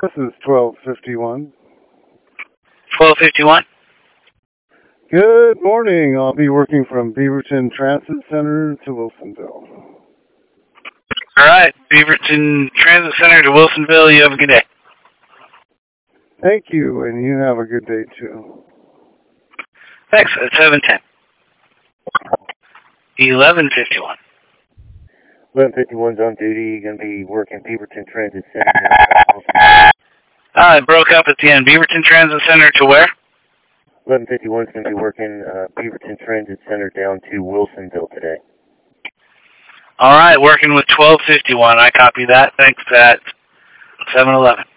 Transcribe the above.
This is 1251. 1251. Good morning. I'll be working from Beaverton Transit Center to Wilsonville. All right, Beaverton Transit Center to Wilsonville. You have a good day. Thank you, and you have a good day too. Thanks. It's 710. 1151. 1151's on duty. Going to be working Beaverton Transit Center. It broke up at the end. Beaverton Transit Center to where? 1151's going to be working Beaverton Transit Center down to Wilsonville today. All right, working with 1251. I copy that. Thanks. At 711.